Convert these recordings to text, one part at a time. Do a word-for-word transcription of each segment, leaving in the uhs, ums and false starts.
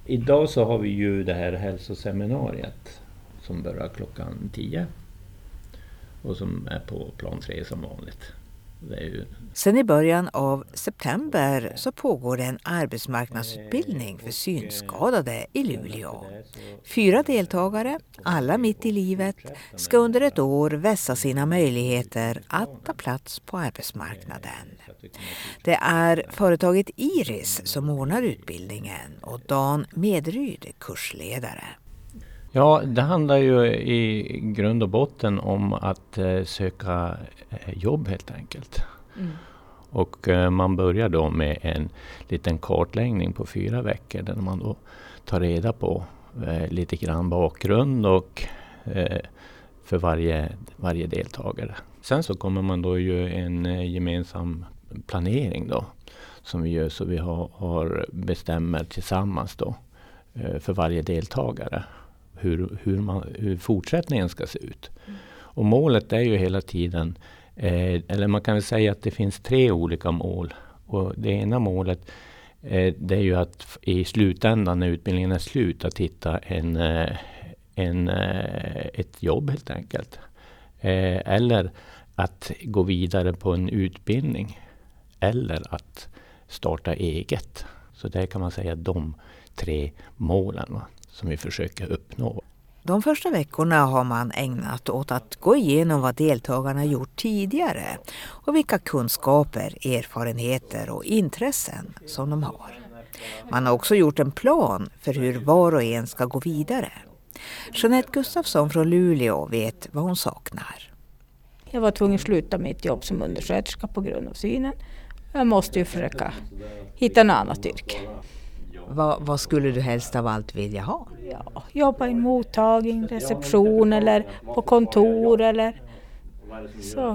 Idag så har vi ju det här hälsoseminariet som börjar klockan tio och som är på plan tre som vanligt. Det är ju... Sen i början av september så pågår en arbetsmarknadsutbildning för synskadade i Luleå. Fyra deltagare, alla mitt i livet, ska under ett år vässa sina möjligheter att ta plats på arbetsmarknaden. Det är företaget Iris som ordnar utbildningen och Dan Medryd är kursledare. Ja, det handlar ju i grund och botten om att eh, söka eh, jobb helt enkelt. Mm. Och eh, man börjar då med en liten kartläggning på fyra veckor där man då tar reda på eh, lite grann bakgrund och eh, för varje, varje deltagare. Sen så kommer man då ju en eh, gemensam planering då som vi gör så vi har, har bestämmer tillsammans då eh, för varje deltagare. Hur, hur, man, hur fortsättningen ska se ut. Mm. Och målet är ju hela tiden, eh, eller man kan väl säga att det finns tre olika mål. Och det ena målet eh, det är ju att i slutändan när utbildningen är slut att hitta en, eh, en, eh, ett jobb helt enkelt. Eh, eller att gå vidare på en utbildning. Eller att starta eget. Så det kan man säga de tre målen va? Som vi försöker uppnå. De första veckorna har man ägnat åt att gå igenom vad deltagarna gjort tidigare och vilka kunskaper, erfarenheter och intressen som de har. Man har också gjort en plan för hur var och en ska gå vidare. Jeanette Gustafsson från Luleå vet vad hon saknar. Jag var tvungen att sluta mitt jobb som undersköterska på grund av synen. Jag måste ju försöka hitta något annat yrke. Vad, vad skulle du helst av allt vilja ha? Ja, jobba i en mottagning, reception eller på kontor eller så.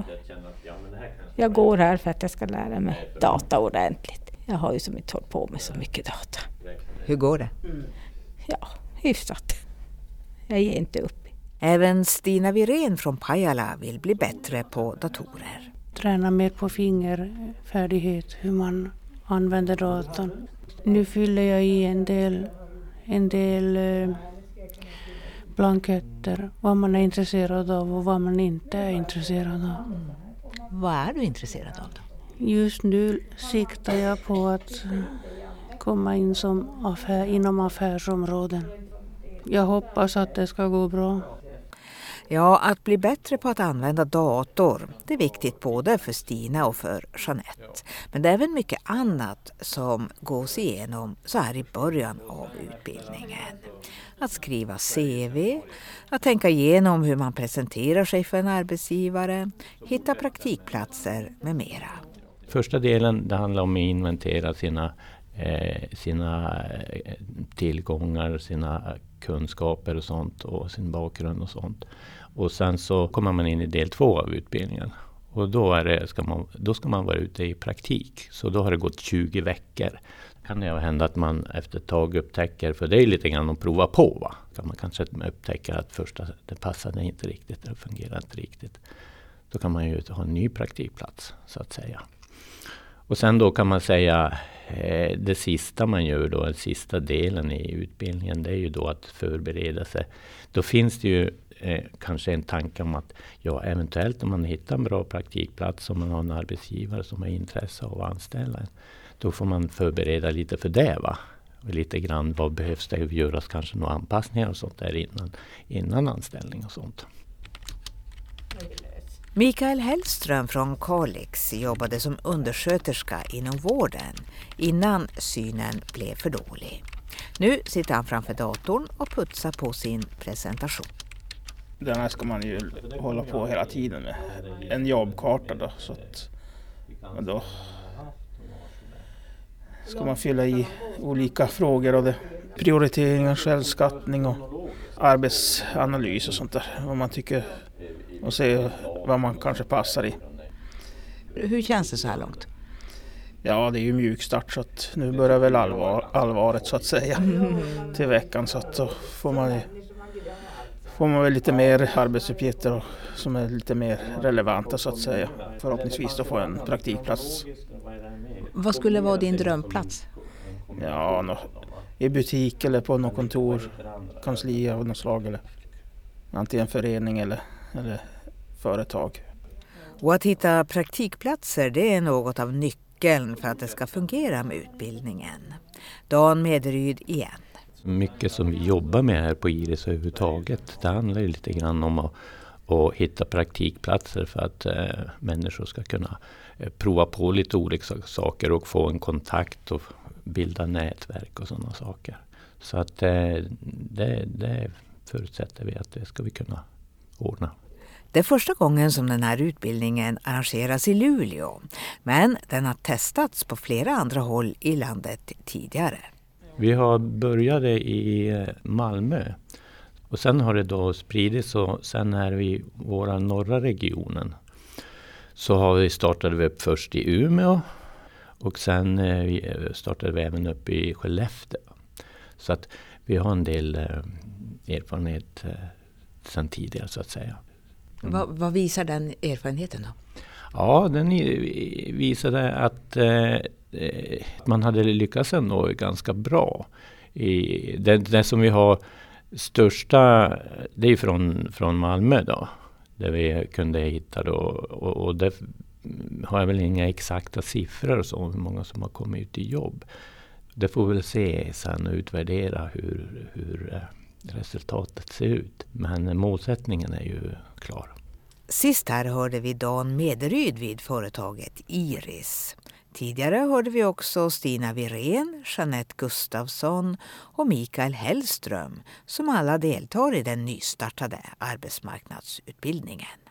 Jag går här för att jag ska lära mig data ordentligt. Jag har ju som inte hållit på med så mycket data. Hur går det? Ja, hyfsat. Jag ger inte upp. Även Stina Virén från Pajala vill bli bättre på datorer. Träna mer på fingerfärdighet, hur man använder datorn. Nu fyller jag i en del, en del eh, blanketter, vad man är intresserad av och vad man inte är intresserad av. Mm. Vad är du intresserad av då? Just nu siktar jag på att komma in som affär, inom affärsområden. Jag hoppas att det ska gå bra. Ja, att bli bättre på att använda dator, det är viktigt både för Stina och för Jeanette. Men det är även mycket annat som gås igenom så här i början av utbildningen. Att skriva C V, att tänka igenom hur man presenterar sig för en arbetsgivare, hitta praktikplatser med mera. Första delen det handlar om att inventera sina, eh, sina tillgångar, sina kunskaper och sånt och sin bakgrund och sånt. Och sen så kommer man in i del två av utbildningen. Och då, är det, ska man, då ska man vara ute i praktik. Så då har det gått tjugo veckor. Kan det hända att man efter ett tag upptäcker, för det är lite grann att prova på va. Kan man kanske upptäcka att första det passade inte riktigt, det fungerar inte riktigt. Då kan man ju ha en ny praktikplats så att säga. Och sen då kan man säga eh, det sista man gör då, den sista delen i utbildningen, det är ju då att förbereda sig. Då finns det ju eh, kanske en tanke om att ja, eventuellt om man hittar en bra praktikplats, om man har en arbetsgivare som har intresse av att anställa en, då får man förbereda lite för det va. Och lite grann vad behövs det göras, kanske några anpassningar och sånt där innan, innan anställning och sånt. Mikael Hellström från Kalix jobbade som undersköterska inom vården innan synen blev för dålig. Nu sitter han framför datorn och putsar på sin presentation. Den här ska man ju hålla på hela tiden med. En jobbkarta då, så att då ska man fylla i olika frågor och det, prioriteringar, självskattning och arbetsanalys och sånt där. Vad man tycker och se vad man kanske passar i. Hur känns det så här långt? Ja, det är ju mjukstart så att nu börjar väl allvar, allvaret så att säga mm. till veckan, så att då får man, får man väl lite mer arbetsuppgifter och, som är lite mer relevanta så att säga. Förhoppningsvis då få en praktikplats. Vad skulle vara din drömplats? Ja, no, i butik eller på något kontor, kansli av något slag, eller antingen förening eller, eller företag. Och att hitta praktikplatser, det är något av nyckeln för att det ska fungera med utbildningen. Dan Mederyd igen. Mycket som vi jobbar med här på Iris överhuvudtaget, det handlar ju lite grann om att, att hitta praktikplatser för att eh, människor ska kunna eh, prova på lite olika saker och få en kontakt och bilda nätverk och sådana saker. Så att eh, det, det förutsätter vi att det ska vi kunna ordna. Det är första gången som den här utbildningen arrangeras i Luleå, men den har testats på flera andra håll i landet tidigare. Vi har börjat i Malmö och sen har det då spridits, och sen är vi i våra norra regionen så har vi startat vi upp först i Umeå och sen startade vi även upp i Skellefteå. Så att vi har en del erfarenhet sedan tidigare så att säga. Mm. Vad, vad visar den erfarenheten då? Ja, den visade att eh, man hade lyckats ändå ganska bra. I, det, det som vi har största, det är från, från Malmö då. Där vi kunde hitta då. Och, och det har jag väl inga exakta siffror så hur många som har kommit ut i jobb. Det får vi väl se sen och utvärdera hur, hur resultatet ser ut. Men målsättningen är ju klar. Sist här hörde vi Dan Mederyd vid företaget Iris. Tidigare hörde vi också Stina Virén, Jeanette Gustafsson och Mikael Hellström som alla deltar i den nystartade arbetsmarknadsutbildningen.